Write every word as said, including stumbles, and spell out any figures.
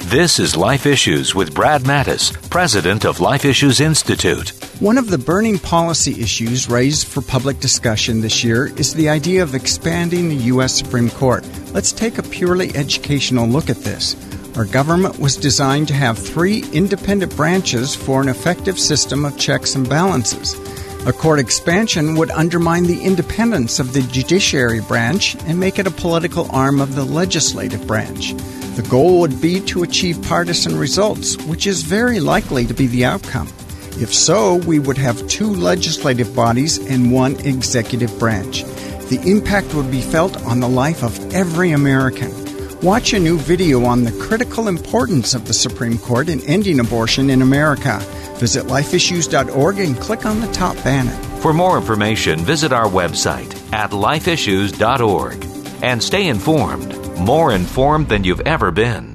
This is Life Issues with Brad Mattis, president of Life Issues Institute. One of the burning policy issues raised for public discussion this year is the idea of expanding the U S Supreme Court. Let's take a purely educational look at this. Our government was designed to have three independent branches for an effective system of checks and balances. A court expansion would undermine the independence of the judiciary branch and make it a political arm of the legislative branch. The goal would be to achieve partisan results, which is very likely to be the outcome. If so, we would have two legislative bodies and one executive branch. The impact would be felt on the life of every American. Watch a new video on the critical importance of the Supreme Court in ending abortion in America. Visit life issues dot org and click on the top banner. For more information, visit our website at life issues dot org and stay informed, more informed than you've ever been.